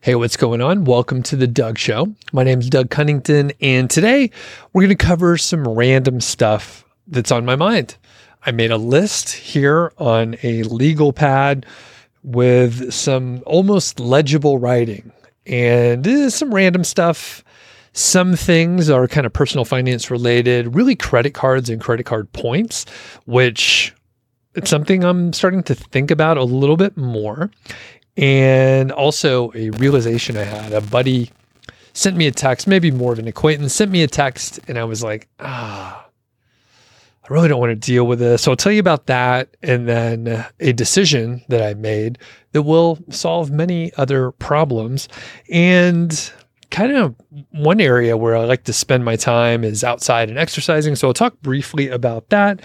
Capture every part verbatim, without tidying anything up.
Hey, what's going on? Welcome to The Doug Show. My name is Doug Cunnington, and today we're going to cover some random stuff that's on my mind. I made a list here on a legal pad with some almost legible writing, and uh, some random stuff. Some things are kind of personal finance related, really credit cards and credit card points, which it's something I'm starting to think about a little bit more. And also a realization I had. A buddy sent me a text, maybe more of an acquaintance, sent me a text, and I was like, ah, I really don't want to deal with this. So I'll tell you about that, and then a decision that I made that will solve many other problems. And kind of one area where I like to spend my time is outside and exercising. So I'll talk briefly about that.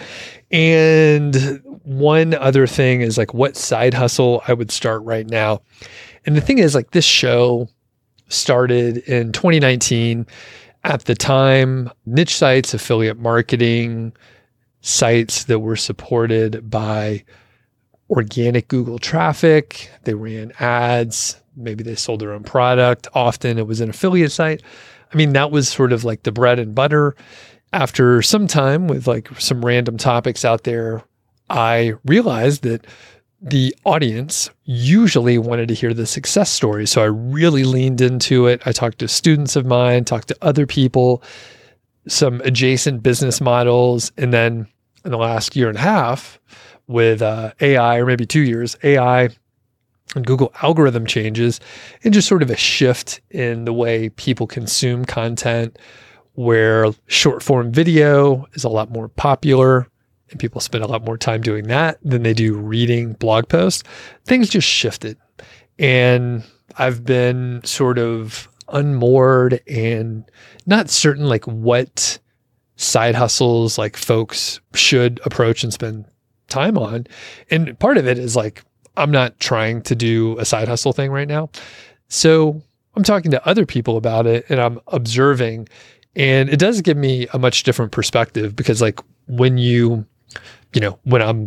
And one other thing is like what side hustle I would start right now. And the thing is, like, this show started in twenty nineteen. At the time, niche sites, affiliate marketing, sites that were supported by organic Google traffic. They ran ads. Maybe they sold their own product. Often it was an affiliate site. I mean, that was sort of like the bread and butter. After some time with like some random topics out there, I realized that the audience usually wanted to hear the success story. So I really leaned into it. I talked to students of mine, talked to other people, some adjacent business models. And then in the last year and a half with uh, A I, or maybe two years, A I and Google algorithm changes, and just sort of a shift in the way people consume content, where short form video is a lot more popular and people spend a lot more time doing that than they do reading blog posts. Things just shifted. And I've been sort of unmoored and not certain like what side hustles like folks should approach and spend time on. And part of it is like, I'm not trying to do a side hustle thing right now. So I'm talking to other people about it and I'm observing, and it does give me a much different perspective because like when you, you know, when I'm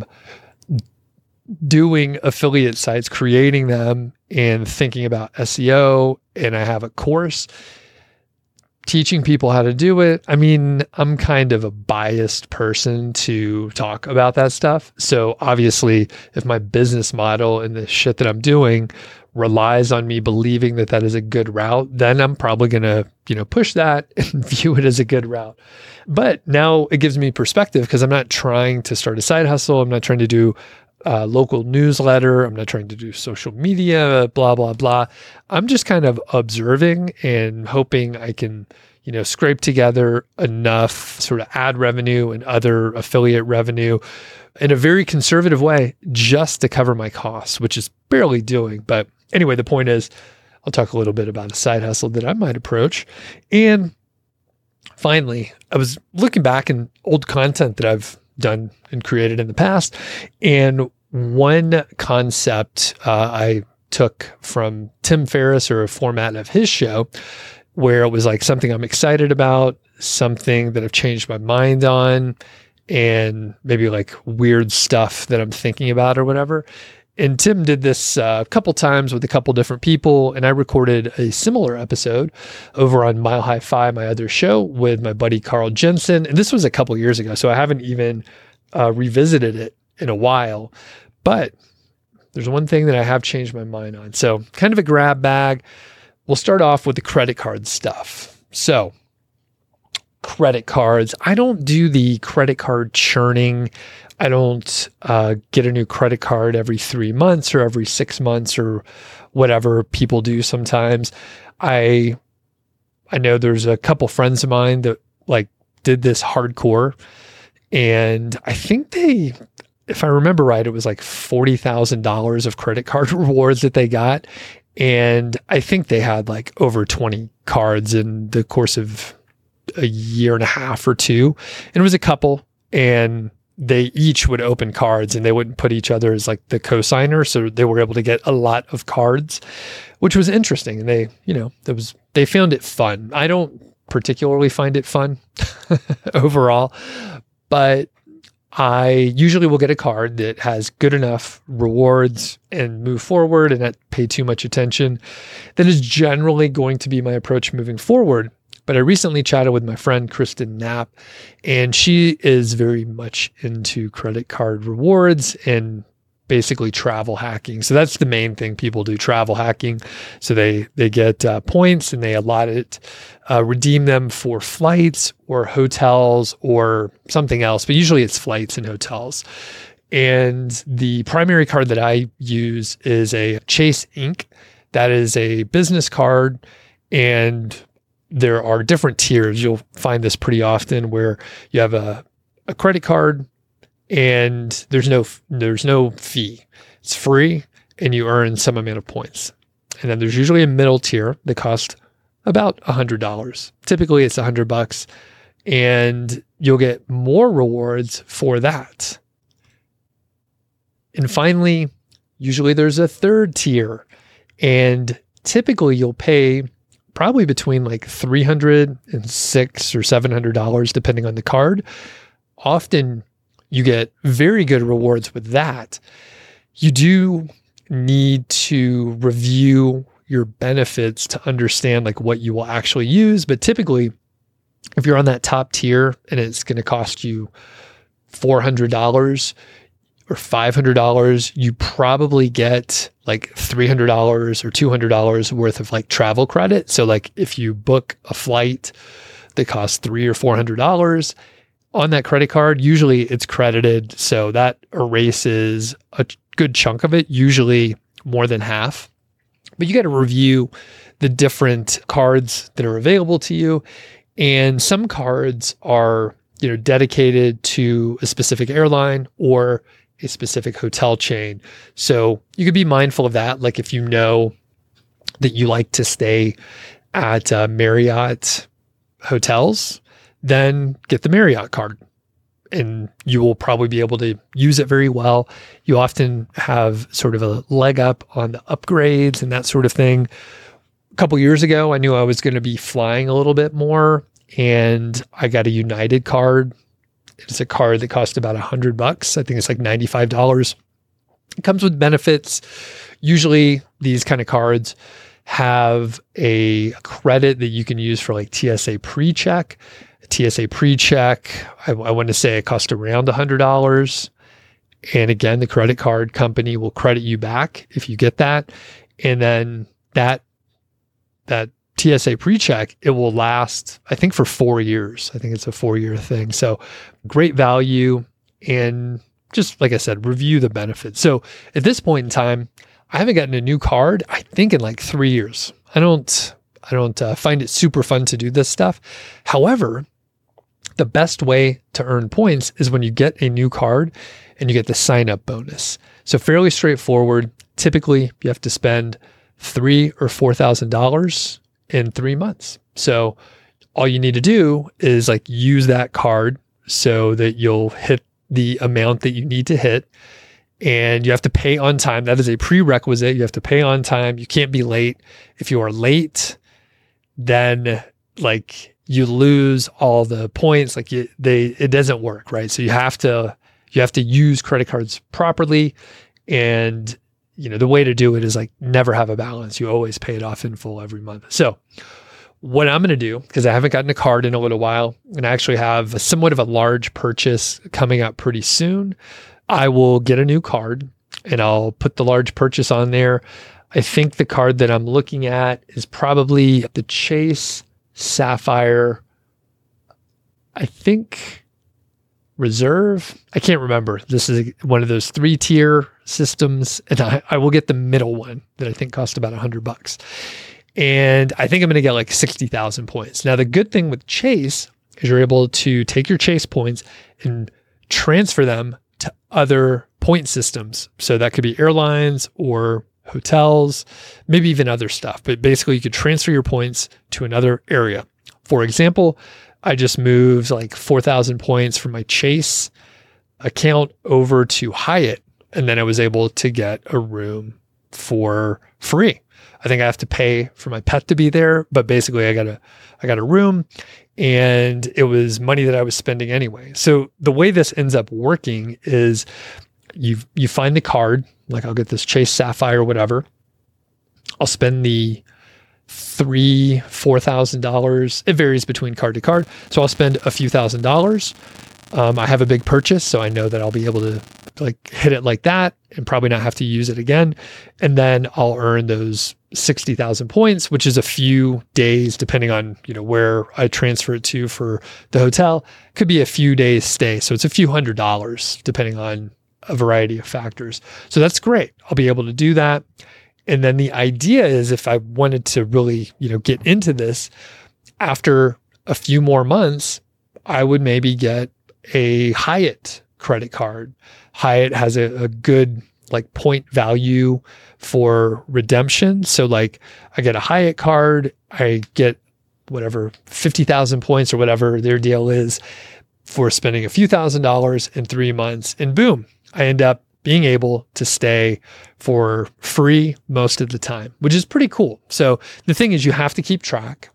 doing affiliate sites, creating them and thinking about S E O, and I have a course teaching people how to do it. I mean, I'm kind of a biased person to talk about that stuff. So obviously, if my business model and the shit that I'm doing relies on me believing that that is a good route, then I'm probably going to, you know, push that and view it as a good route. But now it gives me perspective because I'm not trying to start a side hustle. I'm not trying to do a local newsletter. I'm not trying to do social media, blah, blah, blah. I'm just kind of observing and hoping I can, you know, scrape together enough sort of ad revenue and other affiliate revenue in a very conservative way just to cover my costs, which is barely doing. But anyway, the point is, I'll talk a little bit about a side hustle that I might approach. And finally, I was looking back in old content that I've done and created in the past. And one concept uh, I took from Tim Ferriss, or a format of his show, where it was like something I'm excited about, something that I've changed my mind on, and maybe like weird stuff that I'm thinking about or whatever. And Tim did this uh, a couple times with a couple different people, and I recorded a similar episode over on Mile High Fi, my other show, with my buddy Carl Jensen. And this was a couple years ago, so I haven't even uh, revisited it in a while. But there's one thing that I have changed my mind on. So kind of a grab bag. We'll start off with the credit card stuff. So credit cards. I don't do the credit card churning. I don't uh, get a new credit card every three months or every six months or whatever people do sometimes. I I know there's a couple friends of mine that like did this hardcore, and I think they, if I remember right, it was like forty thousand dollars of credit card rewards that they got. And I think they had like over twenty cards in the course of a year and a half or two. And it was a couple, and they each would open cards and they wouldn't put each other as like the co-signer. So they were able to get a lot of cards, which was interesting. And they, you know, there was, they found it fun. I don't particularly find it fun overall, but I usually will get a card that has good enough rewards and move forward and not pay too much attention. That is generally going to be my approach moving forward. But I recently chatted with my friend, Kristen Knapp, and she is very much into credit card rewards and basically travel hacking. So that's the main thing people do, travel hacking. So they they get uh, points and they allot it, uh, redeem them for flights or hotels or something else. But usually it's flights and hotels. And the primary card that I use is a Chase Ink. That is a business card, and there are different tiers. You'll find this pretty often where you have a, a credit card and there's no there's no fee. It's free and you earn some amount of points. And then there's usually a middle tier that costs about one hundred dollars. Typically it's one hundred bucks, and you'll get more rewards for that. And finally, usually there's a third tier, and typically you'll pay probably between like three hundred dollars and six hundred dollars or seven hundred dollars, depending on the card. Often you get very good rewards with that. You do need to review your benefits to understand like what you will actually use. But typically, if you're on that top tier and it's going to cost you four hundred dollars or five hundred dollars, you probably get like three hundred dollars or two hundred dollars worth of like travel credit. So like if you book a flight that costs three or four hundred dollars on that credit card, usually it's credited. So that erases a good chunk of it, usually more than half. But you got to review the different cards that are available to you. And some cards are, you know, dedicated to a specific airline or a specific hotel chain. So you could be mindful of that. Like if you know that you like to stay at uh, Marriott hotels, then get the Marriott card and you will probably be able to use it very well. You often have sort of a leg up on the upgrades and that sort of thing. A couple years ago, I knew I was going to be flying a little bit more, and I got a United card. It's a card that cost about a hundred bucks. I think it's like ninety-five dollars. It comes with benefits. Usually these kind of cards have a credit that you can use for like T S A pre-check. A T S A pre-check, I, I want to say it costs around a hundred dollars. And again, the credit card company will credit you back if you get that. And then that, that T S A pre-check, it will last, I think, for four years. I think it's a four-year thing. So great value. And just like I said, review the benefits. So at this point in time, I haven't gotten a new card, I think, in like three years. I don't, I don't uh, find it super fun to do this stuff. However, the best way to earn points is when you get a new card and you get the sign-up bonus. So fairly straightforward. Typically, you have to spend three or four thousand dollars in three months. So all you need to do is like use that card so that you'll hit the amount that you need to hit, and you have to pay on time. That is a prerequisite. You have to pay on time. You can't be late. If you are late, then like you lose all the points. Like you, they, it doesn't work, right? So you have to, you have to use credit cards properly. And you know, the way to do it is like never have a balance. You always pay it off in full every month. So what I'm going to do, because I haven't gotten a card in a little while, and I actually have a, somewhat of a large purchase coming up pretty soon, I will get a new card and I'll put the large purchase on there. I think the card that I'm looking at is probably the Chase Sapphire, I think Reserve. I can't remember. This is one of those three tier systems, and I, I will get the middle one that I think cost about a hundred bucks. And I think I'm going to get like sixty thousand points. Now, the good thing with Chase is you're able to take your Chase points and transfer them to other point systems. So that could be airlines or hotels, maybe even other stuff. But basically, you could transfer your points to another area. For example, I just moved like four thousand points from my Chase account over to Hyatt, and then I was able to get a room for free. I think I have to pay for my pet to be there, but basically I got a, I got a room and it was money that I was spending anyway. So the way this ends up working is you, you find the card, like I'll get this Chase Sapphire or whatever. I'll spend the three, four thousand dollars. It varies between card to card. So I'll spend a few thousand dollars. Um, I have a big purchase, so I know that I'll be able to like hit it like that and probably not have to use it again. And then I'll earn those sixty thousand points, which is a few days, depending on, you know, where I transfer it to for the hotel. Could be a few days stay. So it's a few hundred dollars, depending on a variety of factors. So that's great. I'll be able to do that. And then the idea is if I wanted to really, you know, get into this after a few more months, I would maybe get a Hyatt credit card. Hyatt has a, a good like point value for redemption. So like I get a Hyatt card, I get whatever fifty thousand points or whatever their deal is for spending a few thousand dollars in three months. And boom, I end up being able to stay for free most of the time, which is pretty cool. So the thing is you have to keep track.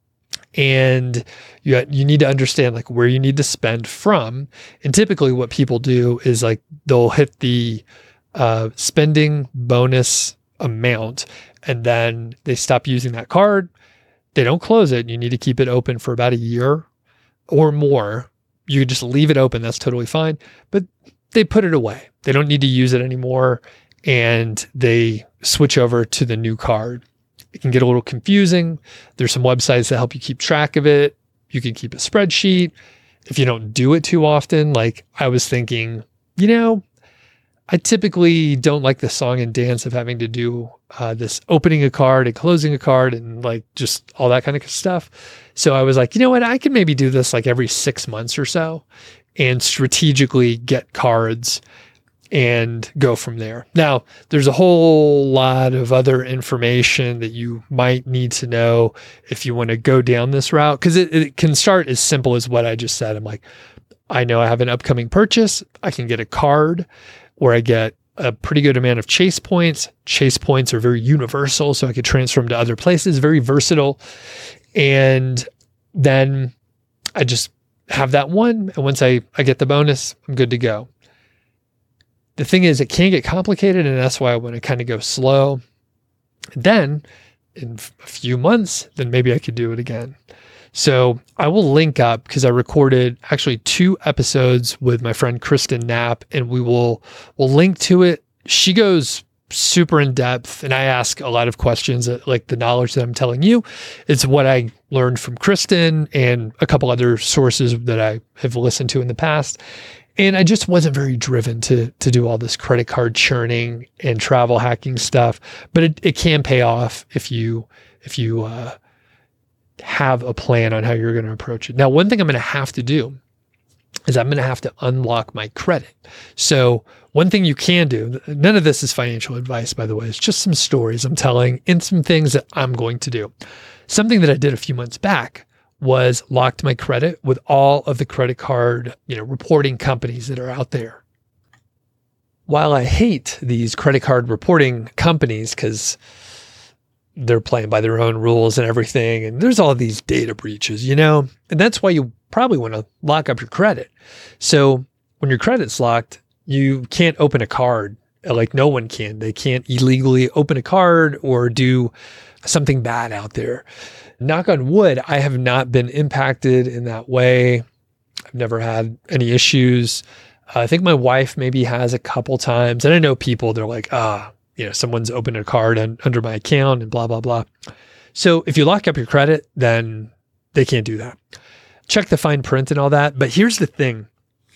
And you, you need to understand like where you need to spend from. And typically what people do is like they'll hit the uh, spending bonus amount and then they stop using that card. They don't close it. You need to keep it open for about a year or more. You can just leave it open. That's totally fine. But they put it away. They don't need to use it anymore. And they switch over to the new card. It can get a little confusing. There's some websites that help you keep track of it. You can keep a spreadsheet. If you don't do it too often, like I was thinking, you know, I typically don't like the song and dance of having to do uh, this opening a card and closing a card and like just all that kind of stuff. So I was like, you know what, I can maybe do this like every six months or so and strategically get cards and go from there. Now, there's a whole lot of other information that you might need to know if you want to go down this route, because it, it can start as simple as what I just said. I'm like, I know I have an upcoming purchase. I can get a card where I get a pretty good amount of Chase points. Chase points are very universal, so I could transfer them to other places, very versatile. And then I just have that one. And once I, I get the bonus, I'm good to go. The thing is, it can get complicated, and that's why I want to kind of go slow. Then, in a few months, then maybe I could do it again. So I will link up because I recorded actually two episodes with my friend Kristen Knapp, and we will we'll link to it. She goes super in depth, and I ask a lot of questions. That, like the knowledge that I'm telling you, it's what I learned from Kristen and a couple other sources that I have listened to in the past. And I just wasn't very driven to to do all this credit card churning and travel hacking stuff. But it, it can pay off if you if you uh, have a plan on how you're going to approach it. Now, one thing I'm going to have to do is I'm going to have to unlock my credit. So one thing you can do, none of this is financial advice, by the way, it's just some stories I'm telling and some things that I'm going to do. Something that I did a few months back was locked my credit with all of the credit card, you know, reporting companies that are out there. While I hate these credit card reporting companies because they're playing by their own rules and everything, and there's all these data breaches, you know, and that's why you probably want to lock up your credit. So when your credit's locked, you can't open a card. Like no one can. They can't illegally open a card or do something bad out there. Knock on wood, I have not been impacted in that way. I've never had any issues. Uh, I think my wife maybe has a couple times. And I know people, they're like, ah, you know, someone's opened a card un- under my account and blah, blah, blah. So if you lock up your credit, then they can't do that. Check the fine print and all that. But here's the thing.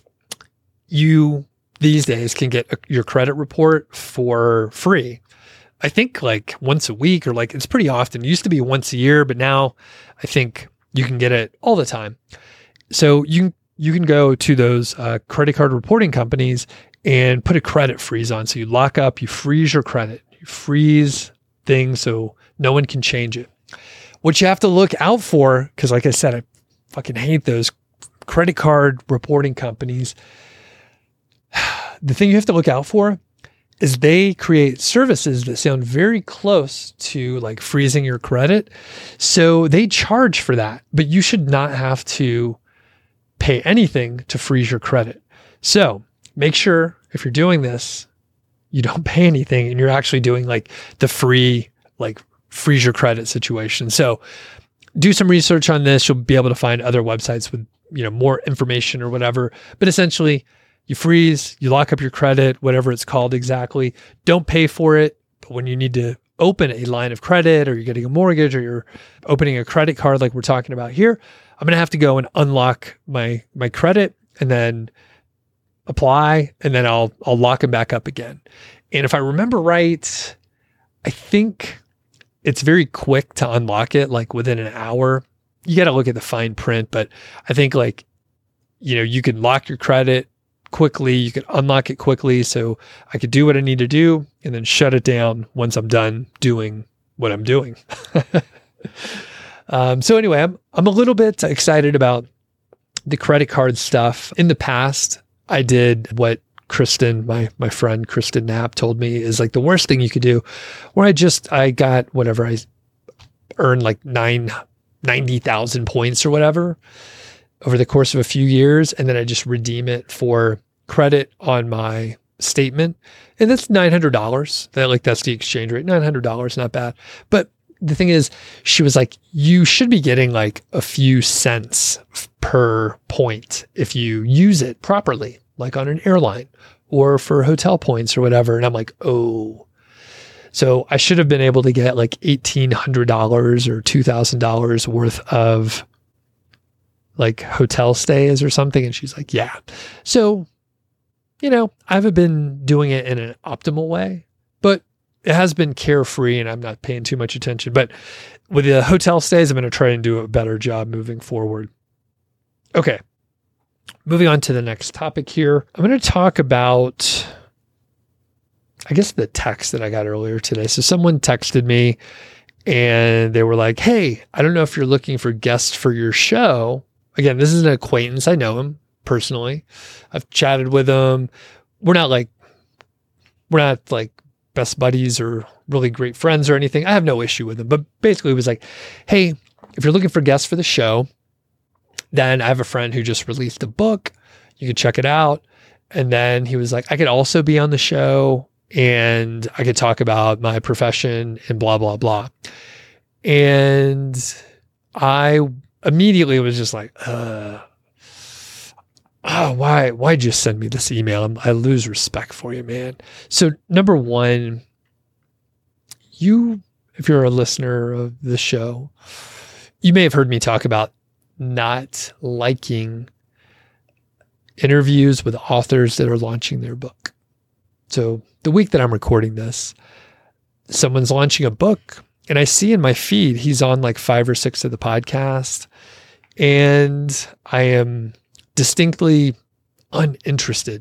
You, these days, can get a, your credit report for free. I think like once a week or like it's pretty often. It used to be once a year, but now I think you can get it all the time. So you, you can go to those uh, credit card reporting companies and put a credit freeze on. So you lock up, you freeze your credit, you freeze things so no one can change it. What you have to look out for, because like I said, I fucking hate those credit card reporting companies. The thing you have to look out for is they create services that sound very close to like freezing your credit. So they charge for that, but you should not have to pay anything to freeze your credit. So make sure if you're doing this, you don't pay anything and you're actually doing like the free, like freeze your credit situation. So do some research on this. You'll be able to find other websites with, you know, more information or whatever. But essentially, you freeze, you lock up your credit, whatever it's called exactly. Don't pay for it. But when you need to open a line of credit or you're getting a mortgage or you're opening a credit card like we're talking about here, I'm going to have to go and unlock my my credit and then apply, and then I'll I'll lock them back up again. And if I remember right, I think it's very quick to unlock it, like within an hour. You got to look at the fine print, but I think like, you know, you can lock your credit quickly, you could unlock it quickly. So I could do what I need to do and then shut it down once I'm done doing what I'm doing. um, so anyway, I'm, I'm a little bit excited about the credit card stuff. In the past, I did what Kristen, my, my friend, Kristen Knapp told me is like the worst thing you could do, where I just, I got whatever, I earned like nine, ninety thousand points or whatever over the course of a few years. And then I just redeem it for credit on my statement. And that's nine hundred dollars. That like, that's the exchange rate. nine hundred dollars, not bad. But the thing is, she was like, you should be getting like a few cents per point if you use it properly, like on an airline or for hotel points or whatever. And I'm like, oh, so I should have been able to get like eighteen hundred dollars or two thousand dollars worth of like hotel stays or something. And she's like, yeah. So, you know, I haven't been doing it in an optimal way, but it has been carefree and I'm not paying too much attention. But with the hotel stays, I'm going to try and do a better job moving forward. Okay. Moving on to the next topic here. I'm going to talk about, I guess, the text that I got earlier today. So someone texted me and they were like, hey, I don't know if you're looking for guests for your show. Again, this is an acquaintance. I know him personally. I've chatted with him. We're not like, we're not like best buddies or really great friends or anything. I have no issue with him. But basically it was like, hey, if you're looking for guests for the show, then I have a friend who just released a book. You could check it out. And then he was like, I could also be on the show and I could talk about my profession and blah, blah, blah. And I immediately was just like, uh, oh, why, why'd you send me this email? I lose respect for you, man. So number one, you, if you're a listener of the show, you may have heard me talk about not liking interviews with authors that are launching their book. So the week that I'm recording this, someone's launching a book and I see in my feed, he's on like five or six of the podcast and I am distinctly uninterested.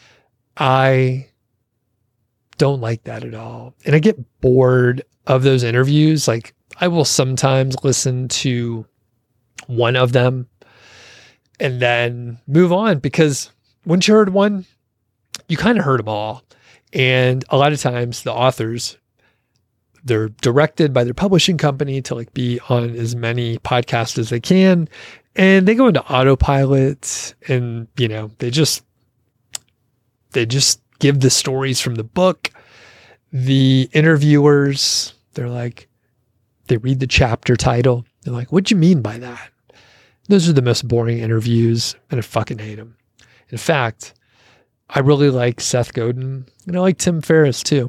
I don't like that at all. And I get bored of those interviews. Like I will sometimes listen to one of them and then move on, because once you heard one, you kind of heard them all. And a lot of times the authors, they're directed by their publishing company to like be on as many podcasts as they can. And they go into autopilot and, you know, they just, they just give the stories from the book. The interviewers, they're like, they read the chapter title. They're like, what'd you mean by that? Those are the most boring interviews and I fucking hate them. In fact, I really like Seth Godin and I like Tim Ferriss too.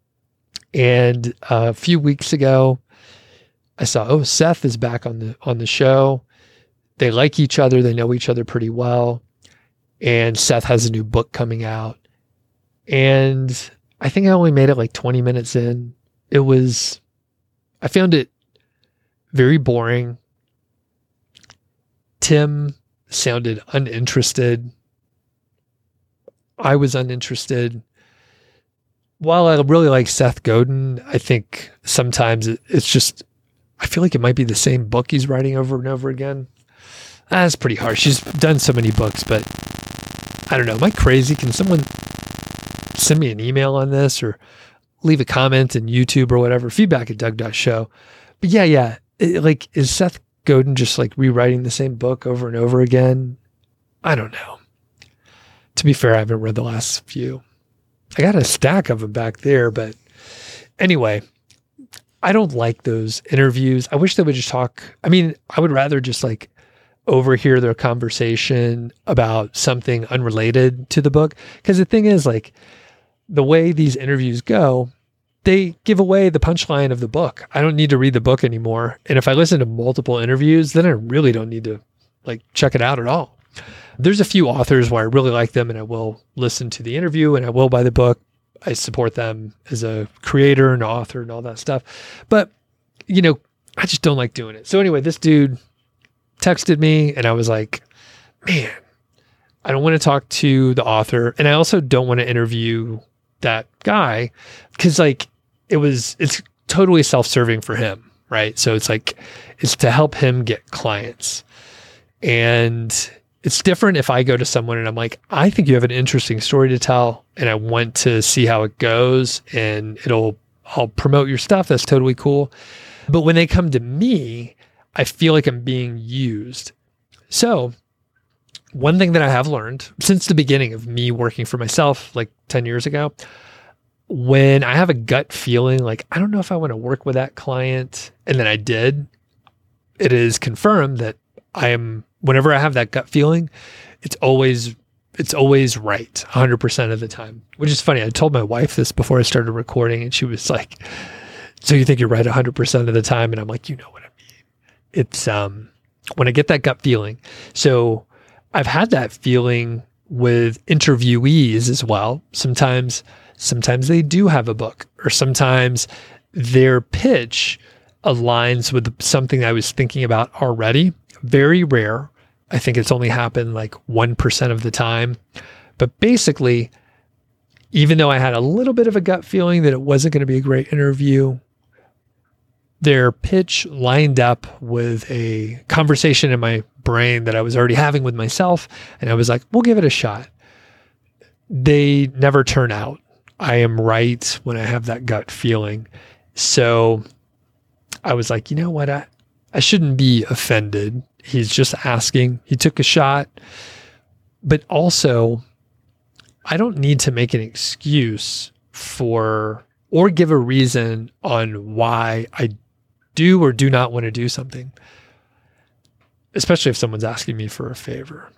And a few weeks ago, I saw, oh, Seth is back on the, on the show. They like each other. They know each other pretty well. And Seth has a new book coming out. And I think I only made it like twenty minutes in. It was, I found it very boring. Tim sounded uninterested. I was uninterested. While I really like Seth Godin, I think sometimes it, it's just, I feel like it might be the same book he's writing over and over again. That's pretty harsh. He's done so many books, but I don't know. Am I crazy? Can someone, send me an email on this or leave a comment in YouTube or whatever, feedback at doug dot show. But yeah, yeah. It, like, is Seth Godin just like rewriting the same book over and over again? I don't know. To be fair, I haven't read the last few. I got a stack of them back there, but anyway, I don't like those interviews. I wish they would just talk. I mean, I would rather just like overhear their conversation about something unrelated to the book. Because the thing is, like, the way these interviews go, they give away the punchline of the book. I don't need to read the book anymore. And if I listen to multiple interviews, then I really don't need to like check it out at all. There's a few authors where I really like them and I will listen to the interview and I will buy the book. I support them as a creator and author and all that stuff. But, you know, I just don't like doing it. So anyway, this dude texted me and I was like, man, I don't want to talk to the author. And I also don't want to interview that guy because like it was, it's totally self-serving for him, right? So it's like, it's to help him get clients. And it's different if I go to someone and I'm like, I think you have an interesting story to tell and I want to see how it goes and it'll, I'll promote your stuff. That's totally cool. But when they come to me, I feel like I'm being used. So one thing that I have learned since the beginning of me working for myself, like ten years ago, when I have a gut feeling, like, I don't know if I want to work with that client, and then I did, it is confirmed that I am, whenever I have that gut feeling, it's always, it's always right one hundred percent of the time, which is funny. I told my wife this before I started recording and she was like, so you think you're right one hundred percent of the time? And I'm like, you know what I mean? It's, um, when I get that gut feeling. So I've had that feeling with interviewees as well. Sometimes, sometimes they do have a book or sometimes their pitch aligns with something I was thinking about already. Very rare. I think it's only happened like one percent of the time. But basically, even though I had a little bit of a gut feeling that it wasn't going to be a great interview, their pitch lined up with a conversation in my brain that I was already having with myself. And I was like, we'll give it a shot. They never turn out. I am right when I have that gut feeling. So I was like, you know what? I, I shouldn't be offended. He's just asking. He took a shot. But also, I don't need to make an excuse for or give a reason on why I do or do not want to do something, especially if someone's asking me for a favor.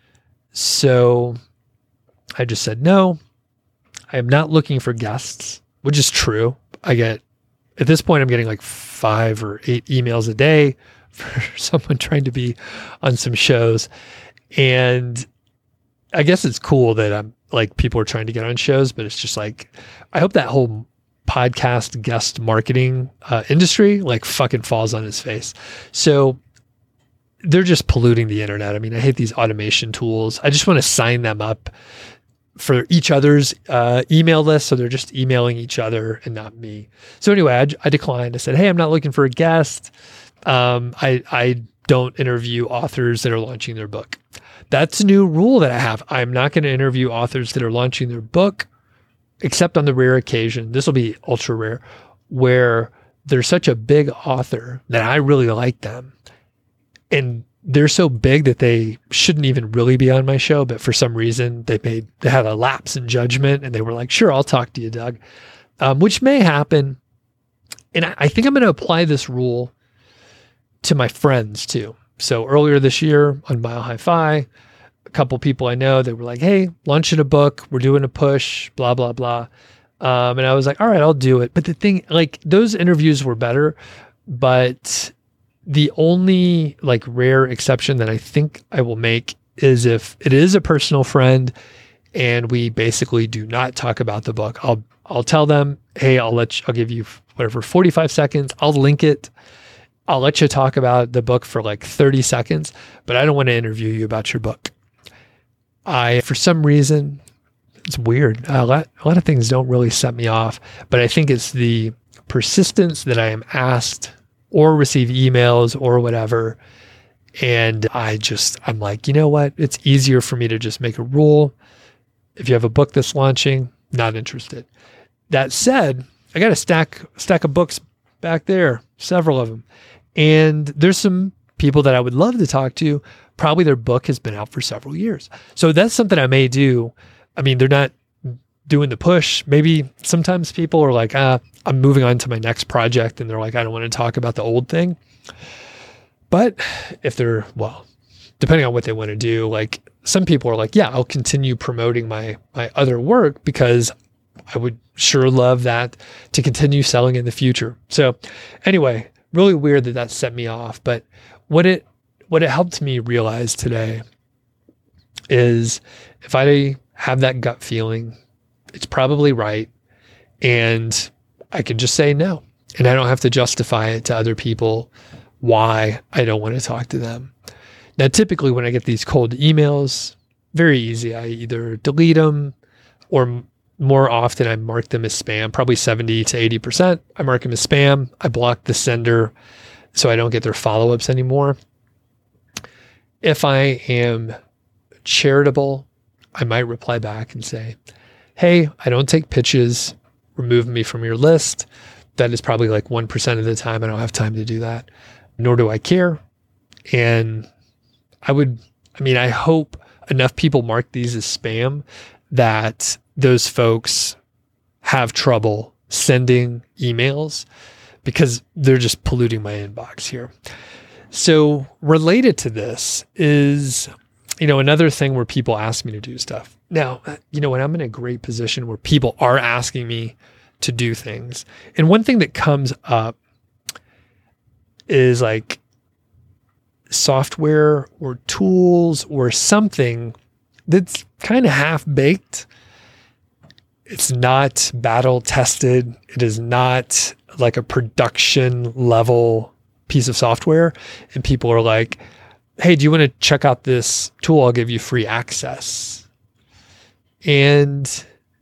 So I just said, no, I am not looking for guests, which is true. I get, at this point, I'm getting like five or eight emails a day for someone trying to be on some shows. And I guess it's cool that I'm like, people are trying to get on shows, but it's just like, I hope that whole podcast guest marketing uh, industry like fucking falls on its face. So they're just polluting the internet. I mean, I hate these automation tools. I just want to sign them up for each other's uh, email list. So they're just emailing each other and not me. So anyway, I, I declined. I said, hey, I'm not looking for a guest. Um, I, I don't interview authors that are launching their book. That's a new rule that I have. I'm not going to interview authors that are launching their book, except on the rare occasion, this will be ultra rare, where they're such a big author that I really like them. And they're so big that they shouldn't even really be on my show. But for some reason, they made, they had a lapse in judgment and they were like, sure, I'll talk to you, Doug, um, which may happen. And I, I think I'm going to apply this rule to my friends too. So earlier this year on Mile High Fi, a couple people I know, they were like, hey, launching a book, we're doing a push, blah, blah, blah. Um, and I was like, all right, I'll do it. But the thing, like, those interviews were better, but the only like rare exception that I think I will make is if it is a personal friend and we basically do not talk about the book. I'll, I'll tell them, hey, I'll let you, I'll give you whatever, forty-five seconds. I'll link it. I'll let you talk about the book for like thirty seconds, but I don't want to interview you about your book. I, for some reason, it's weird. A lot, a lot of things don't really set me off, but I think it's the persistence that I am asked or receive emails or whatever. And I just, I'm like, you know what? It's easier for me to just make a rule. If you have a book that's launching, not interested. That said, I got a stack, stack of books back there, several of them. And there's some people that I would love to talk to. Probably their book has been out for several years. So that's something I may do. I mean, they're not doing the push. Maybe sometimes people are like, ah, I'm moving on to my next project. And they're like, I don't want to talk about the old thing. But if they're, well, depending on what they want to do, like some people are like, yeah, I'll continue promoting my, my other work because I would sure love that to continue selling in the future. So anyway, really weird that that set me off. But what it, what it helped me realize today is if I have that gut feeling, it's probably right. And I could just say no. And I don't have to justify it to other people why I don't want to talk to them. Now, typically when I get these cold emails, very easy. I either delete them or more often I mark them as spam, probably seventy to eighty percent. I mark them as spam. I block the sender so I don't get their follow-ups anymore. If I am charitable, I might reply back and say, hey, I don't take pitches. Remove me from your list. That is probably like one percent of the time. I don't have time to do that, nor do I care. And I would, I mean, I hope enough people mark these as spam that those folks have trouble sending emails because they're just polluting my inbox here. So related to this is, you know, another thing where people ask me to do stuff. Now, you know, when I'm in a great position where people are asking me to do things, and one thing that comes up is like software or tools or something that's kind of half baked. It's not battle tested. It is not like a production level piece of software. And people are like, hey, do you want to check out this tool? I'll give you free access. And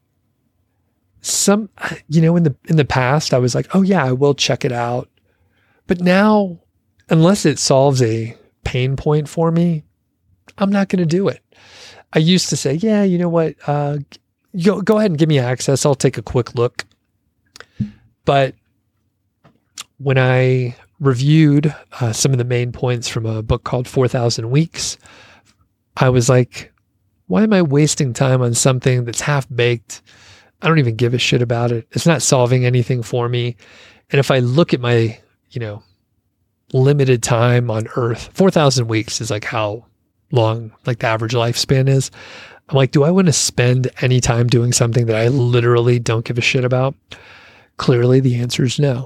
some, you know, in the, in the past, I was like, oh yeah, I will check it out. But now, unless it solves a pain point for me, I'm not going to do it. I used to say, yeah, you know what? Uh, go, go ahead and give me access. I'll take a quick look. But when I reviewed uh, some of the main points from a book called four thousand Weeks, I was like, why am I wasting time on something that's half baked? I don't even give a shit about it. It's not solving anything for me. And if I look at my, you know, limited time on Earth, four thousand weeks is like how long like the average lifespan is. I'm like, do I want to spend any time doing something that I literally don't give a shit about? Clearly the answer is no.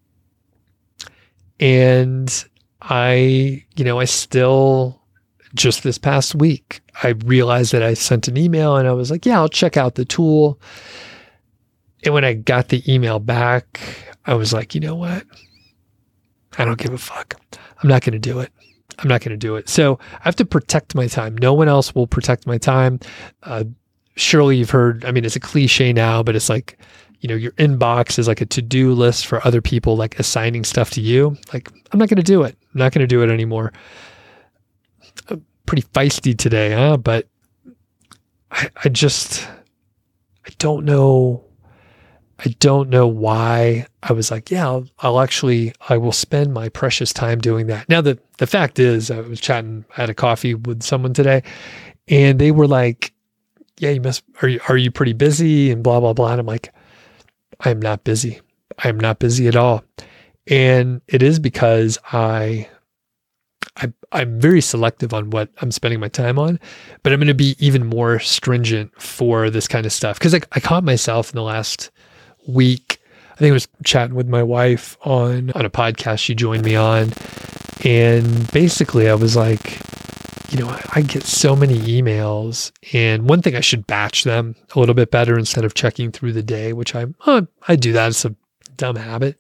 And I, you know, I still, just this past week, I realized that I sent an email and I was like, yeah, I'll check out the tool. And when I got the email back, I was like, you know what? I don't give a fuck. I'm not going to do it. I'm not going to do it. So I have to protect my time. No one else will protect my time. Uh, surely you've heard, I mean, it's a cliche now, but it's like, you know, your inbox is like a to-do list for other people, like assigning stuff to you. Like, I'm not going to do it. I'm not going to do it anymore. I'm pretty feisty today, huh? But I, I just, I don't know. I don't know why I was like, yeah, I'll, I'll actually, I will spend my precious time doing that. Now, the, the fact is, I was chatting, I had a coffee with someone today and they were like, yeah, you must, are you, are you pretty busy and blah, blah, blah. And I'm like, I am not busy. I am not busy at all. And it is because I, I, I'm very selective on what I'm spending my time on, but I'm going to be even more stringent for this kind of stuff. Cause I, I caught myself in the last week, I think I was chatting with my wife on, on a podcast she joined me on. And basically I was like, you know, I, I get so many emails, and one thing I should batch them a little bit better instead of checking through the day, which I, oh, I do that. It's a dumb habit.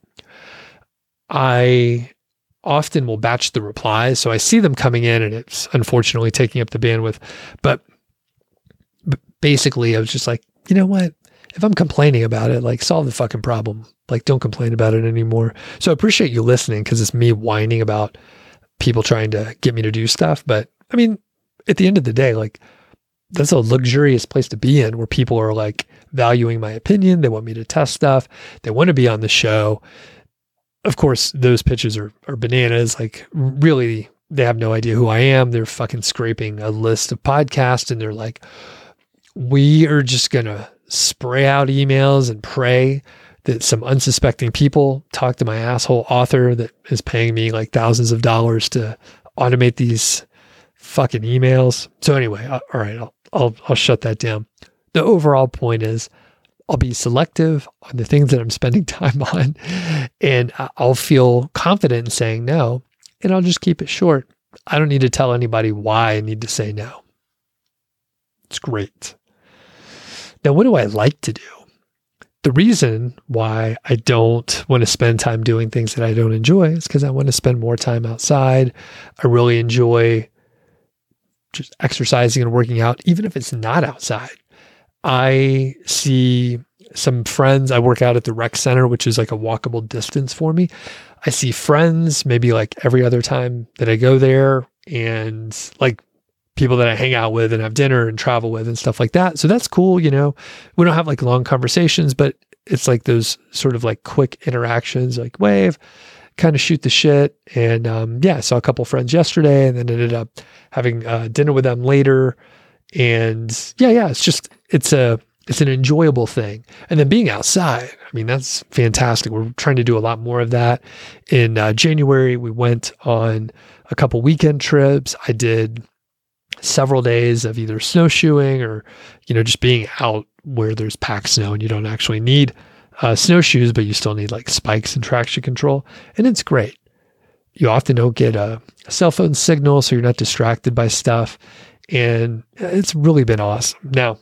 I often will batch the replies. So I see them coming in and it's unfortunately taking up the bandwidth, but, but basically I was just like, you know what? If I'm complaining about it, like solve the fucking problem. Like don't complain about it anymore. So I appreciate you listening because it's me whining about people trying to get me to do stuff. But I mean, at the end of the day, like that's a luxurious place to be in, where people are like valuing my opinion. They want me to test stuff. They want to be on the show. Of course, those pitches are, are bananas. Like, really, they have no idea who I am. They're fucking scraping a list of podcasts, and they're like, we are just going to spray out emails and pray that some unsuspecting people talk to my asshole author that is paying me like thousands of dollars to automate these fucking emails. So anyway, all right, I'll, I'll, I'll shut that down. The overall point is, I'll be selective on the things that I'm spending time on, and I'll feel confident in saying no, and I'll just keep it short. I don't need to tell anybody why I need to say no. It's great. Now, what do I like to do? The reason why I don't want to spend time doing things that I don't enjoy is because I want to spend more time outside. I really enjoy just exercising and working out, even if it's not outside. I see some friends. I work out at the rec center, which is like a walkable distance for me. I see friends maybe like every other time that I go there, and like people that I hang out with and have dinner and travel with and stuff like that. So that's cool. You know, we don't have like long conversations, but it's like those sort of like quick interactions, like wave, kind of shoot the shit. And um, yeah, I saw a couple friends yesterday, and then ended up having uh, dinner with them later. And yeah, yeah, it's just, it's a, it's an enjoyable thing. And then being outside, I mean, that's fantastic. We're trying to do a lot more of that. In uh, January, we went on a couple weekend trips. I did several days of either snowshoeing or, you know, just being out where there's packed snow and you don't actually need uh, snowshoes, but you still need like spikes and traction control. And it's great. You often don't get a, a cell phone signal, so you're not distracted by stuff. And it's really been awesome. Now,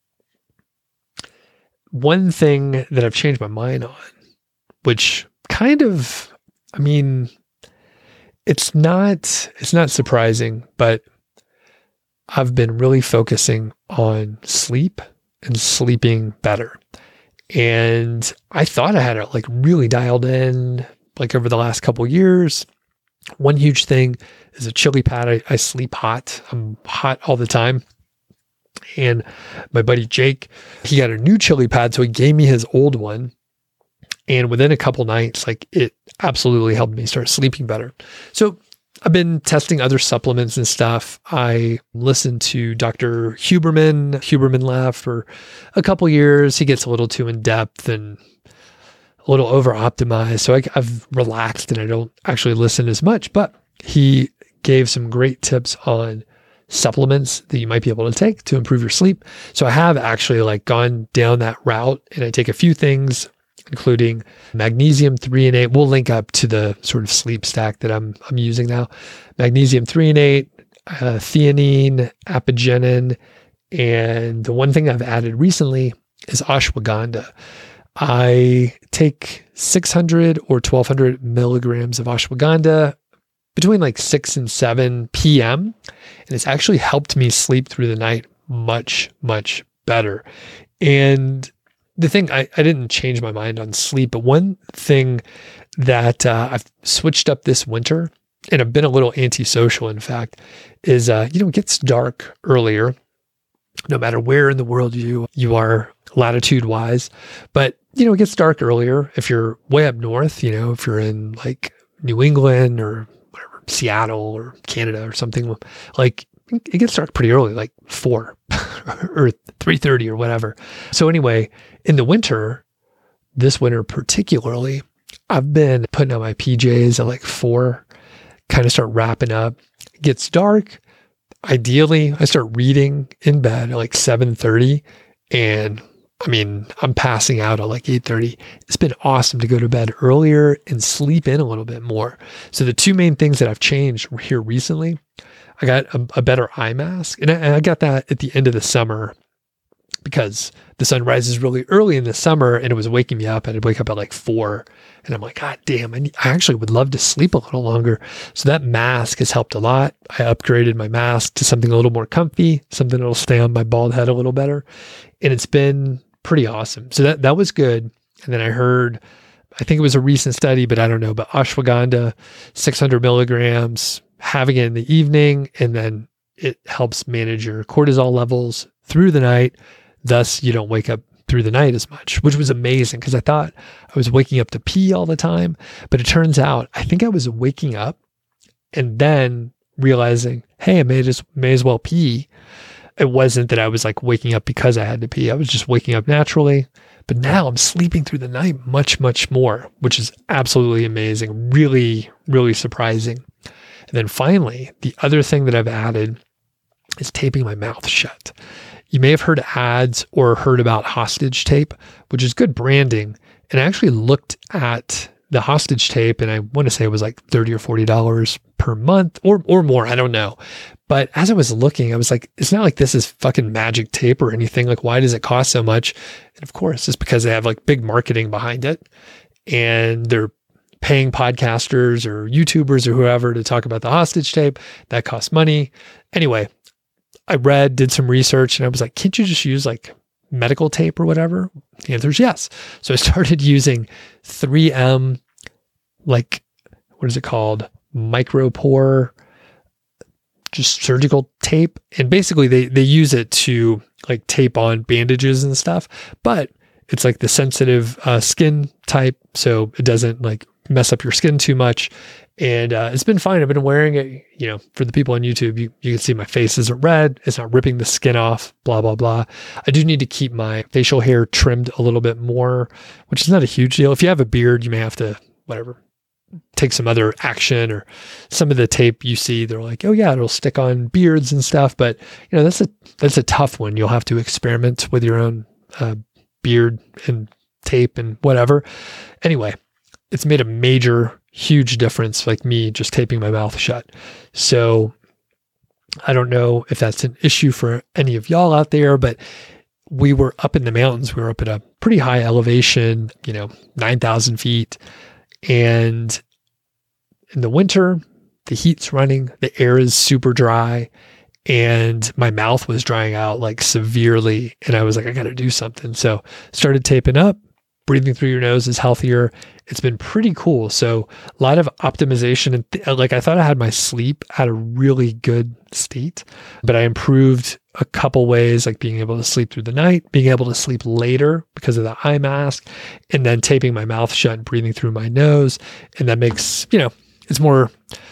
one thing that I've changed my mind on, which kind of, I mean, it's not, it's not surprising, but I've been really focusing on sleep and sleeping better. And I thought I had it like really dialed in, like over the last couple of years. One huge thing is a chili pad. I, I sleep hot. I'm hot all the time. And my buddy Jake, he got a new chili pad, so he gave me his old one. And within a couple nights, like it absolutely helped me start sleeping better. So I've been testing other supplements and stuff. I listened to Doctor Huberman, Huberman Lab for a couple years. He gets a little too in depth and a little over optimized. So I, I've relaxed and I don't actually listen as much, but he gave some great tips on supplements that you might be able to take to improve your sleep. So I have actually like gone down that route, and I take a few things, including magnesium threonate. We'll link up to the sort of sleep stack that I'm I'm using now. Magnesium threonate, uh, theanine, apigenin, and the one thing I've added recently is ashwagandha. I take six hundred or twelve hundred milligrams of ashwagandha between like six and seven p.m. And it's actually helped me sleep through the night much, much better. And the thing, I, I didn't change my mind on sleep, but one thing that uh, I've switched up this winter, and I've been a little antisocial, in fact, is, uh, you know, it gets dark earlier, no matter where in the world you, you are latitude-wise. But, you know, it gets dark earlier if you're way up north, you know, if you're in like New England or whatever, Seattle or Canada or something, like it gets dark pretty early, like four or three thirty or whatever. So anyway, in the winter, this winter particularly, I've been putting on my P Js at like four, kind of start wrapping up. It gets dark. Ideally, I start reading in bed at like seven thirty, and I mean, I'm passing out at like eight thirty. It's been awesome to go to bed earlier and sleep in a little bit more. So the two main things that I've changed here recently, I got a, a better eye mask, and I, and I got that at the end of the summer because the sun rises really early in the summer, and it was waking me up. I'd wake up at like four, and I'm like, God damn, I, need, I actually would love to sleep a little longer. So that mask has helped a lot. I upgraded my mask to something a little more comfy, something that'll stay on my bald head a little better, and it's been pretty awesome. So that that was good. And then I heard, I think it was a recent study, but I don't know, but ashwagandha, six hundred milligrams, having it in the evening, and then it helps manage your cortisol levels through the night. Thus, you don't wake up through the night as much, which was amazing because I thought I was waking up to pee all the time. But it turns out, I think I was waking up and then realizing, hey, I may as, may as well pee. It wasn't that I was like waking up because I had to pee. I was just waking up naturally. But now I'm sleeping through the night much, much more, which is absolutely amazing. Really, really surprising. And then finally, the other thing that I've added is taping my mouth shut. You may have heard ads or heard about hostage tape, which is good branding. And I actually looked at the hostage tape, and I want to say it was like thirty or forty dollars per month or or more. I don't know. But as I was looking, I was like, it's not like this is fucking magic tape or anything. Like, why does it cost so much? And of course, it's because they have like big marketing behind it, and they're paying podcasters or YouTubers or whoever to talk about the hostage tape. That costs money. Anyway, I read, did some research, and I was like, can't you just use like medical tape or whatever? The answer is yes. So I started using three M, like, what is it called? Micropore, just surgical tape. And basically they, they use it to like tape on bandages and stuff, but it's like the sensitive uh, skin type. So it doesn't like mess up your skin too much. And uh, it's been fine. I've been wearing it, you know, for the people on YouTube, you, you can see my face isn't red. It's not ripping the skin off, blah, blah, blah. I do need to keep my facial hair trimmed a little bit more, which is not a huge deal. If you have a beard, you may have to, whatever, take some other action, or some of the tape you see, they're like, oh yeah, it'll stick on beards and stuff. But you know, that's a, that's a tough one. You'll have to experiment with your own uh, beard and tape and whatever. Anyway, it's made a major, huge difference, like me just taping my mouth shut. So I don't know if that's an issue for any of y'all out there, but we were up in the mountains. We were up at a pretty high elevation, you know, nine thousand feet. And in the winter, the heat's running, the air is super dry, and my mouth was drying out like severely. And I was like, I got to do something. So started taping up. Breathing through your nose is healthier. It's been pretty cool. So a lot of optimization, and th- like I thought I had my sleep at a really good state, but I improved a couple ways, like being able to sleep through the night, being able to sleep later because of the eye mask, and then taping my mouth shut and breathing through my nose. And that makes, you know, it's more,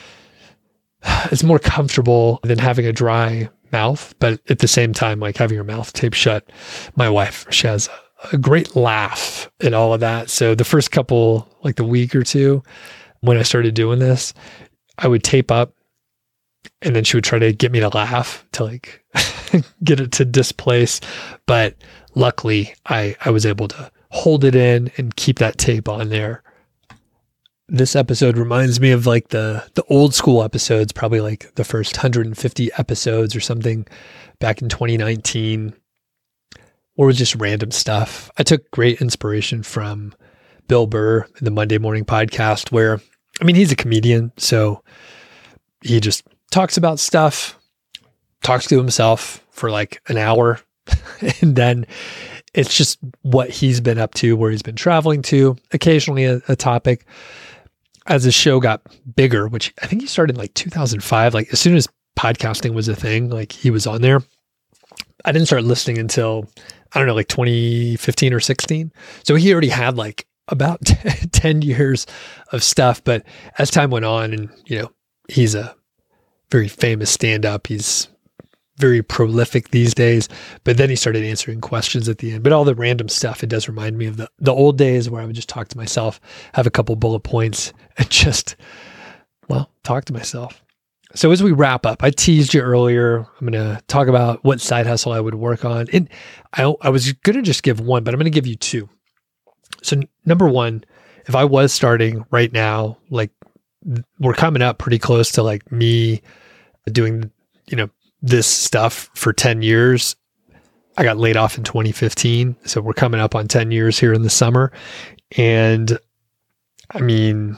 it's more comfortable than having a dry mouth, but at the same time, like having your mouth taped shut. My wife, she has a a great laugh at all of that. So the first couple, like the week or two, when I started doing this, I would tape up, and then she would try to get me to laugh to like get it to displace. But luckily I, I was able to hold it in and keep that tape on there. This episode reminds me of like the, the old school episodes, probably like the first one hundred fifty episodes or something back in twenty nineteen. Or was just random stuff. I took great inspiration from Bill Burr in the Monday Morning Podcast, where, I mean, he's a comedian, so he just talks about stuff, talks to himself for like an hour, and then it's just what he's been up to, where he's been traveling to, occasionally a, a topic. As the show got bigger, which I think he started in like two thousand five, like as soon as podcasting was a thing, like he was on there. I didn't start listening until, I don't know, like twenty fifteen or sixteen. So he already had like about ten years of stuff. But as time went on, and, you know, he's a very famous stand-up. He's very prolific these days. But then he started answering questions at the end. But all the random stuff, it does remind me of the, the old days where I would just talk to myself, have a couple bullet points, and just, well, talk to myself. So as we wrap up, I teased you earlier, I'm going to talk about what side hustle I would work on. And I, I was going to just give one, but I'm going to give you two. So number one, if I was starting right now, like we're coming up pretty close to like me doing, you know, this stuff for ten years. I got laid off in twenty fifteen. So we're coming up on ten years here in the summer. And I mean,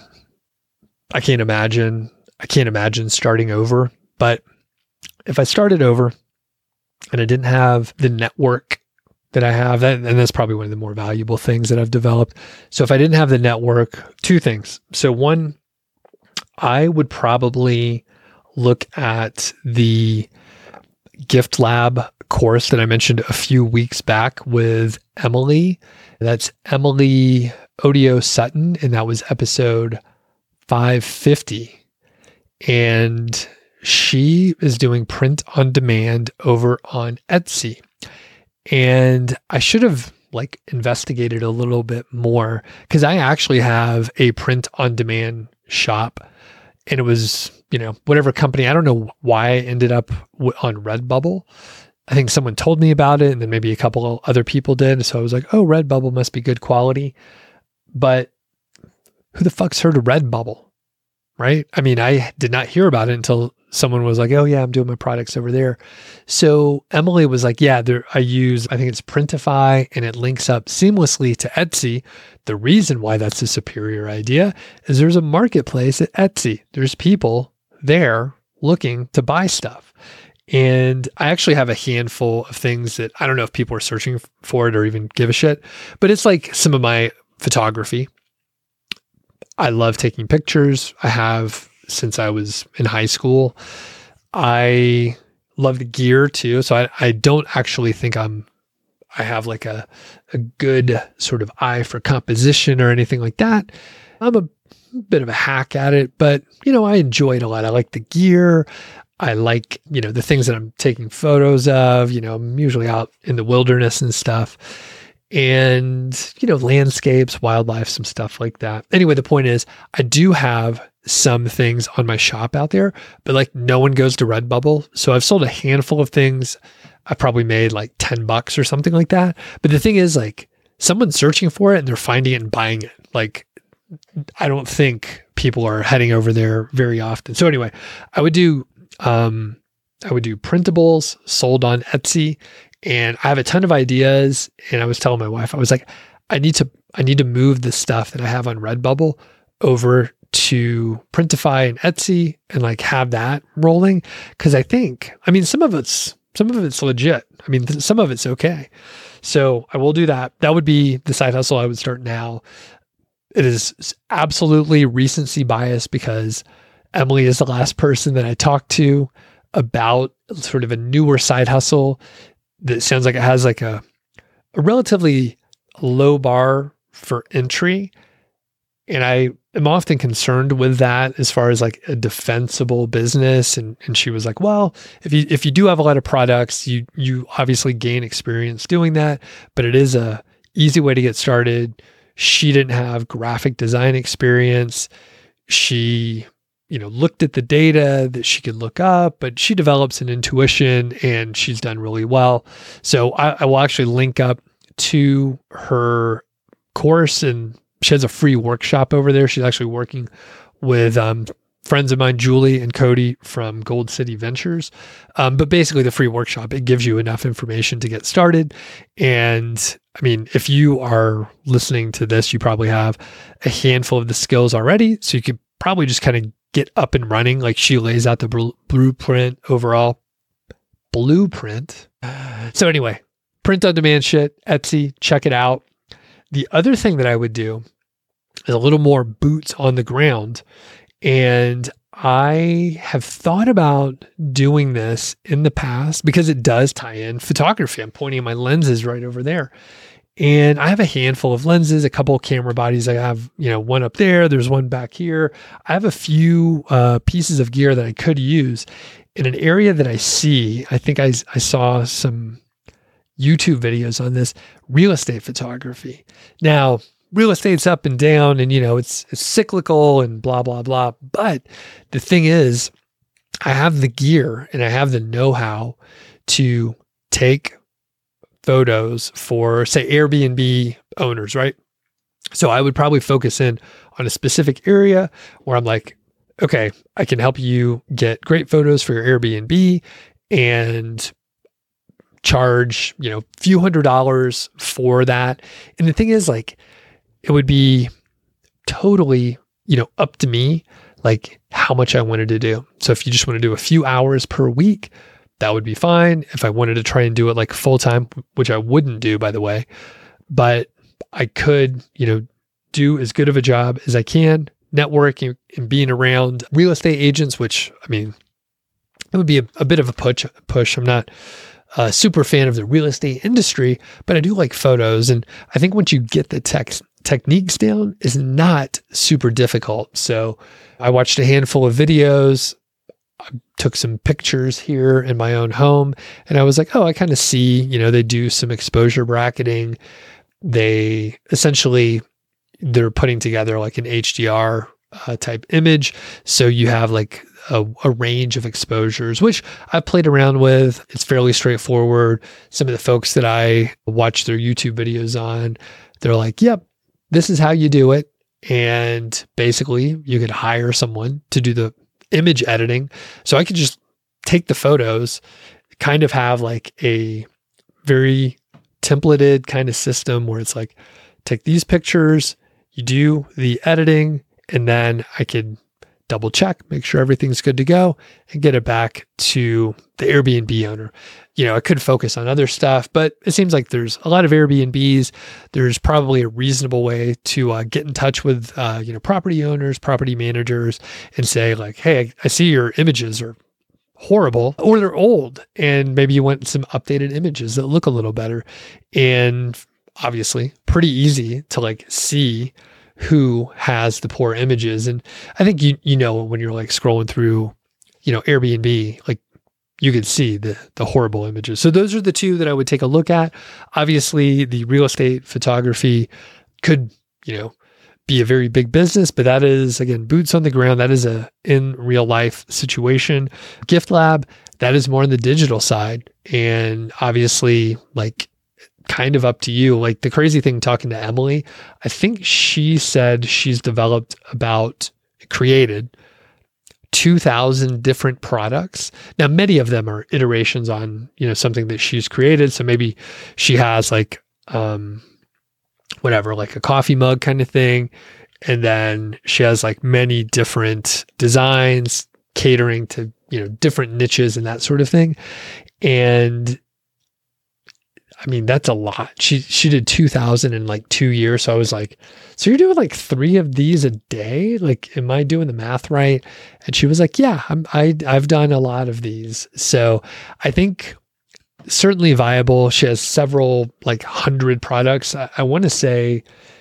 I can't imagine I can't imagine starting over, but if I started over and I didn't have the network that I have, that, and that's probably one of the more valuable things that I've developed. So if I didn't have the network, two things. So one, I would probably look at the Gift Lab course that I mentioned a few weeks back with Emily. That's Emily Odio Sutton, and that was episode five fifty. And she is doing print on demand over on Etsy. And I should have like investigated a little bit more because I actually have a print on demand shop, and it was, you know, whatever company. I don't know why I ended up w- on Redbubble. I think someone told me about it, and then maybe a couple other people did. So I was like, oh, Redbubble must be good quality. But who the fuck's heard of Redbubble, right? I mean, I did not hear about it until someone was like, oh yeah, I'm doing my products over there. So Emily was like, yeah, there, I use, I think it's Printify, and it links up seamlessly to Etsy. The reason why that's a superior idea is there's a marketplace at Etsy. There's people there looking to buy stuff. And I actually have a handful of things that I don't know if people are searching for it or even give a shit, but it's like some of my photography. I love taking pictures. I have since I was in high school. I love the gear too. So I, I don't actually think I'm, I have like a, a good sort of eye for composition or anything like that. I'm a bit of a hack at it, but you know, I enjoy it a lot. I like the gear. I like, you know, the things that I'm taking photos of. You know, I'm usually out in the wilderness and stuff, and, you know, landscapes, wildlife, some stuff like that. Anyway, the point is I do have some things on my shop out there, but like no one goes to Redbubble. So I've sold a handful of things. I probably made like ten bucks or something like that. But the thing is, like, someone's searching for it and they're finding it and buying it. Like, I don't think people are heading over there very often. So anyway, I would do, um, I would do printables sold on Etsy, and I have a ton of ideas. And I was telling my wife, I was like, I need to, I need to move the stuff that I have on Redbubble over to Printify and Etsy and like have that rolling. Cause I think, I mean, some of it's, some of it's legit. I mean, th- some of it's okay. So I will do that. That would be the side hustle I would start now. It is absolutely recency bias because Emily is the last person that I talked to about sort of a newer side hustle that sounds like it has like a, a relatively low bar for entry. And I am often concerned with that as far as like a defensible business. And, and she was like, well, if you, if you do have a lot of products, you, you obviously gain experience doing that, but it is a easy way to get started. She didn't have graphic design experience. She, you know, looked at the data that she could look up, but she develops an intuition and she's done really well. So I, I will actually link up to her course, and she has a free workshop over there. She's actually working with um, friends of mine, Julie and Cody from Gold City Ventures. Um, but basically the free workshop, it gives you enough information to get started. And I mean, if you are listening to this, you probably have a handful of the skills already. So you could probably just kind of get up and running. Like, she lays out the bl- blueprint overall. Blueprint. So anyway, print on demand shit, Etsy, check it out. The other thing that I would do is a little more boots on the ground. And I have thought about doing this in the past because it does tie in photography. I'm pointing at my lenses right over there. And I have a handful of lenses, a couple of camera bodies. I have, you know, one up there. There's one back here. I have a few uh, pieces of gear that I could use in an area that I see. I think I, I saw some YouTube videos on this, real estate photography. Now, real estate's up and down, and, you know, it's, it's cyclical and blah, blah, blah. But the thing is, I have the gear and I have the know-how to take photos for, say, Airbnb owners, right? So I would probably focus in on a specific area where I'm like, okay, I can help you get great photos for your Airbnb and charge, you know, a few hundred dollars for that. And the thing is, like, it would be totally, you know, up to me, like how much I wanted to do. So if you just want to do a few hours per week, that would be fine. If I wanted to try and do it like full time, which I wouldn't do, by the way, but I could, you know, do as good of a job as I can, networking and being around real estate agents, which, I mean, it would be a, a bit of a push. Push. I'm not a super fan of the real estate industry, but I do like photos. And I think once you get the tech techniques down, it's not super difficult. So I watched a handful of videos. I took some pictures here in my own home, and I was like, oh, I kind of see, you know, they do some exposure bracketing. They essentially, they're putting together like an H D R uh, type image. So you have like a, a range of exposures, which I've played around with. It's fairly straightforward. Some of the folks that I watch their YouTube videos on, they're like, yep, this is how you do it. And basically you could hire someone to do the image editing. So I could just take the photos, kind of have like a very templated kind of system where it's like, take these pictures, you do the editing, and then I could double check, make sure everything's good to go, and get it back to the Airbnb owner. You know, I could focus on other stuff, but it seems like there's a lot of Airbnbs. There's probably a reasonable way to uh, get in touch with, uh, you know, property owners, property managers, and say like, hey, I, I see your images are horrible, or they're old, and maybe you want some updated images that look a little better. And obviously pretty easy to like see who has the poor images. And I think you you know when you're like scrolling through, you know, Airbnb, like you can see the the horrible images. So those are the two that I would take a look at. Obviously, the real estate photography could, you know, be a very big business, but that is, again, boots on the ground. That is a in real life situation. Gift Lab, that is more on the digital side. And obviously, like, kind of up to you. Like the crazy thing, talking to Emily, I think she said she's developed about, created two thousand different products. Now, many of them are iterations on, you know, something that she's created. So maybe she has like, um, whatever, like a coffee mug kind of thing. And then she has like many different designs catering to, you know, different niches and that sort of thing. And I mean, that's a lot. She she did two thousand in like two years. So I was like, so you're doing like three of these a day? Like, am I doing the math right? And she was like, yeah, I'm, I, I've done a lot of these. So I think certainly viable. She has several, like hundred products. I, I want to say,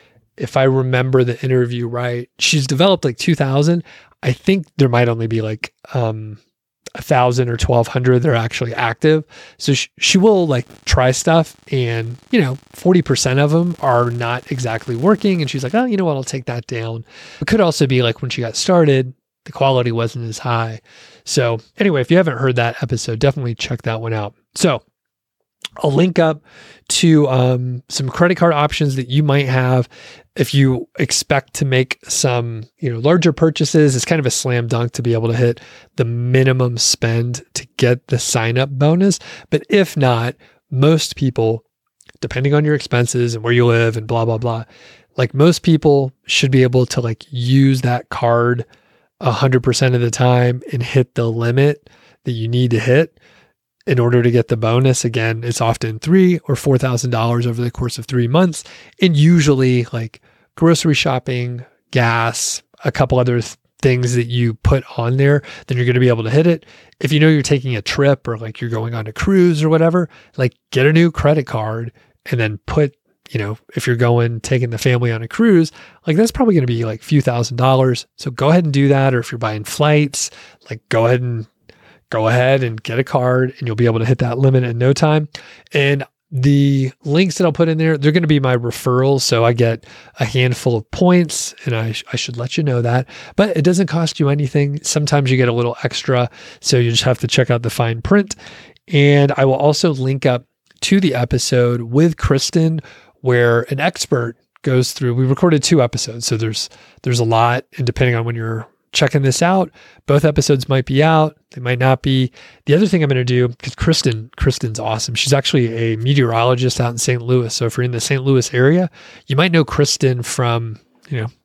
if I remember the interview right, she's developed like two thousand. I think there might only be like, um, a thousand or twelve hundred that are actually active. So she, she will like try stuff, and, you know, forty percent of them are not exactly working. And she's like, oh, you know what? I'll take that down. It could also be like when she got started, the quality wasn't as high. So anyway, if you haven't heard that episode, definitely check that one out. So I'll link up to um, some credit card options that you might have if you expect to make some, you know, larger purchases. It's kind of a slam dunk to be able to hit the minimum spend to get the sign up bonus. But if not, most people, depending on your expenses and where you live and blah, blah, blah, like most people should be able to like use that card a hundred percent of the time and hit the limit that you need to hit in order to get the bonus. Again, it's often three or four thousand dollars over the course of three months, and usually like grocery shopping, gas, a couple other th- things that you put on there. Then you're going to be able to hit it. If you know you're taking a trip or like you're going on a cruise or whatever, like get a new credit card and then put, you know, if you're going taking the family on a cruise, like that's probably going to be like a few thousand dollars. So go ahead and do that. Or if you're buying flights, like go ahead and go ahead and get a card, and you'll be able to hit that limit in no time. And the links that I'll put in there, they're going to be my referrals. So I get a handful of points, and I, sh- I should let you know that, but it doesn't cost you anything. Sometimes you get a little extra. So you just have to check out the fine print. And I will also link up to the episode with Kristen where an expert goes through. We recorded two episodes. So there's, there's a lot, and depending on when you're checking this out, both episodes might be out. They might not be. The other thing I'm going to do, because Kristen, Kristen's awesome. She's actually a meteorologist out in Saint Louis. So if you're in the Saint Louis area, you might know Kristen from, you know,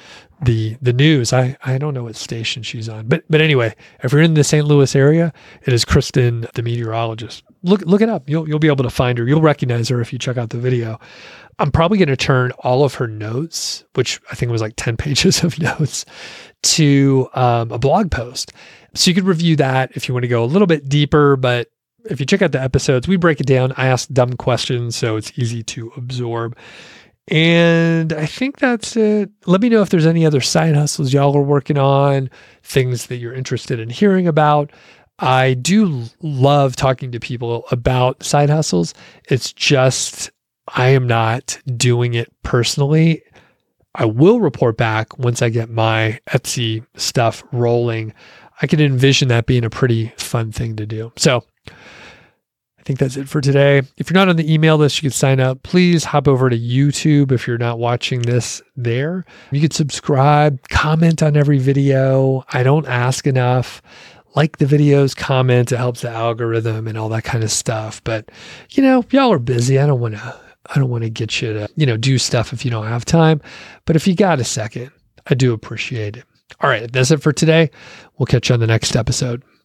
the the news. I, I don't know what station she's on, but but anyway, if you're in the Saint Louis area, it is Kristen, the meteorologist. Look look it up. You'll you'll be able to find her. You'll recognize her if you check out the video. I'm probably going to turn all of her notes, which I think was like ten pages of notes, to um, a blog post. So you could review that if you want to go a little bit deeper, but if you check out the episodes, we break it down. I ask dumb questions, so it's easy to absorb. And I think that's it. Let me know if there's any other side hustles y'all are working on, things that you're interested in hearing about. I do love talking to people about side hustles. It's just, I am not doing it personally. I will report back once I get my Etsy stuff rolling. I can envision that being a pretty fun thing to do. So I think that's it for today. If you're not on the email list, you can sign up. Please hop over to YouTube if you're not watching this there. You can subscribe, comment on every video. I don't ask enough. Like the videos, comment. It helps the algorithm and all that kind of stuff. But, you know, y'all are busy. I don't want to, I don't want to get you to, you know, do stuff if you don't have time. But if you got a second, I do appreciate it. All right, that's it for today. We'll catch you on the next episode.